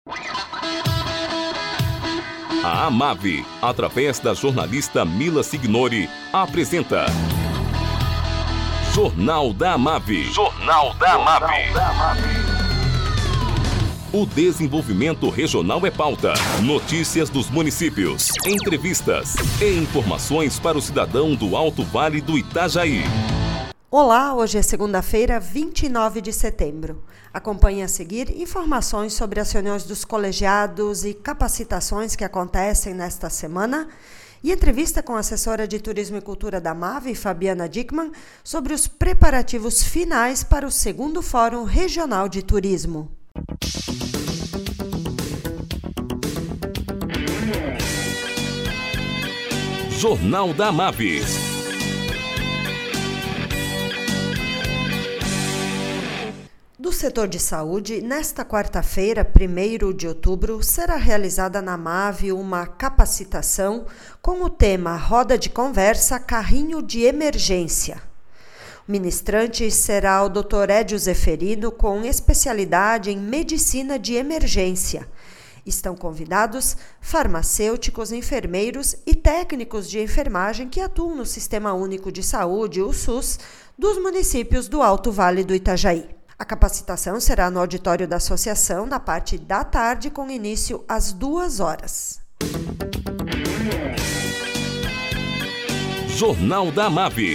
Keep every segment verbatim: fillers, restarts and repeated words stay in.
A Amave, através da jornalista Mila Signori, apresenta Jornal da Amave. Jornal da Amave. O desenvolvimento regional é pauta. Notícias dos municípios, entrevistas e informações para o cidadão do Alto Vale do Itajaí. Olá, hoje é segunda-feira, vinte e nove de setembro. Acompanhe a seguir informações sobre as reuniões dos colegiados e capacitações que acontecem nesta semana e entrevista com a assessora de Turismo e Cultura da Amave, Fabiana Dickmann, sobre os preparativos finais para o segundo Fórum Regional de Turismo. Jornal da Amave. Do setor de saúde, nesta quarta-feira, primeiro de outubro, será realizada na Amave uma capacitação com o tema Roda de Conversa Carrinho de Emergência. O ministrante será o doutor Edio Zeferino, com especialidade em medicina de emergência. Estão convidados farmacêuticos, enfermeiros e técnicos de enfermagem que atuam no Sistema Único de Saúde, o SUS, dos municípios do Alto Vale do Itajaí. A capacitação será no auditório da associação, na parte da tarde, com início às duas horas. Jornal da Amave.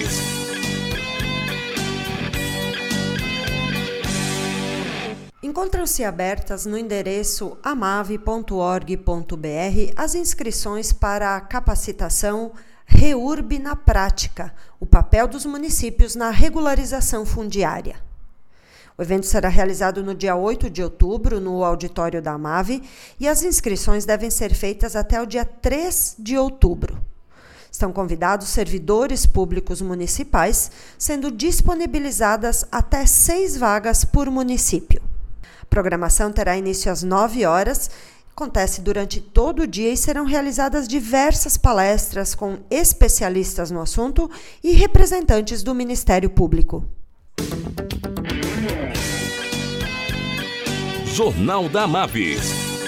Encontram-se abertas no endereço amave ponto org ponto br as inscrições para a capacitação REURB na Prática, o papel dos municípios na regularização fundiária. O evento será realizado no dia oito de outubro, no auditório da Amave, e as inscrições devem ser feitas até o dia três de outubro. Estão convidados servidores públicos municipais, sendo disponibilizadas até seis vagas por município. A programação terá início às nove horas, acontece durante todo o dia e serão realizadas diversas palestras com especialistas no assunto e representantes do Ministério Público. Jornal da Amave.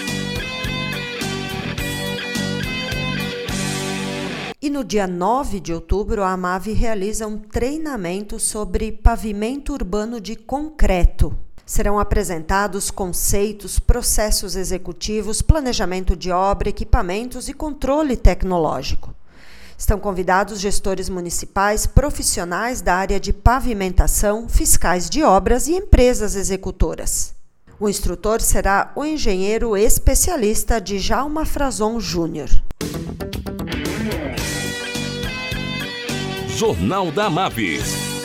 E no dia nove de outubro, a Amave realiza um treinamento sobre pavimento urbano de concreto. Serão apresentados conceitos, processos executivos, planejamento de obra, equipamentos e controle tecnológico. Estão convidados gestores municipais, profissionais da área de pavimentação, fiscais de obras e empresas executoras. O instrutor será o engenheiro especialista Djalma Frazon Júnior. Jornal da Amave.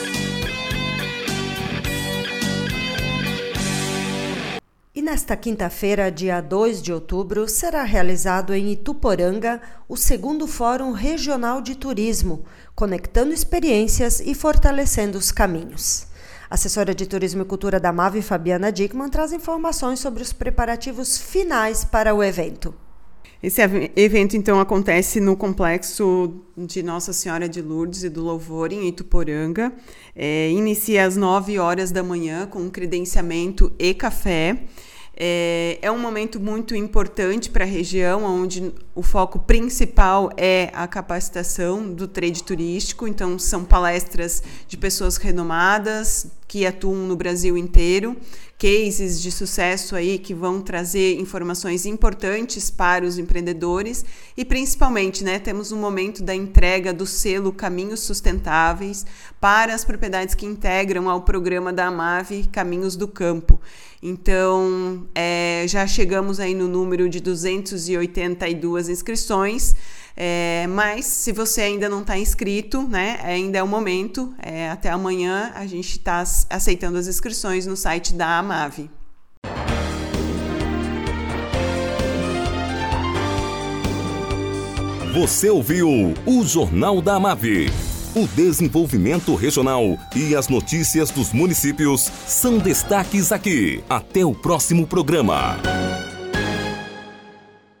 E nesta quinta-feira, dia dois de outubro, será realizado em Ituporanga o segundo Fórum Regional de Turismo, conectando experiências e fortalecendo os caminhos. A assessora de Turismo e Cultura da Amave, Fabiana Dickmann, traz informações sobre os preparativos finais para o evento. Esse evento, então, acontece no Complexo de Nossa Senhora de Lourdes e do Louvor, em Ituporanga. É, inicia às nove horas da manhã, com credenciamento e café. É, é um momento muito importante para a região, onde o foco principal é a capacitação do trade turístico. Então, são palestras de pessoas renomadas que atuam no Brasil inteiro, cases de sucesso aí que vão trazer informações importantes para os empreendedores e, principalmente, né, temos um momento da entrega do selo Caminhos Sustentáveis para as propriedades que integram ao programa da Amave Caminhos do Campo. Então, é, já chegamos aí no número de duzentas e oitenta e duas inscrições, é, mas se você ainda não está inscrito, né, ainda é o momento, é, até amanhã a gente está aceitando as inscrições no site da Amave. Você ouviu o Jornal da Amave. O desenvolvimento regional e as notícias dos municípios são destaques aqui. Até o próximo programa.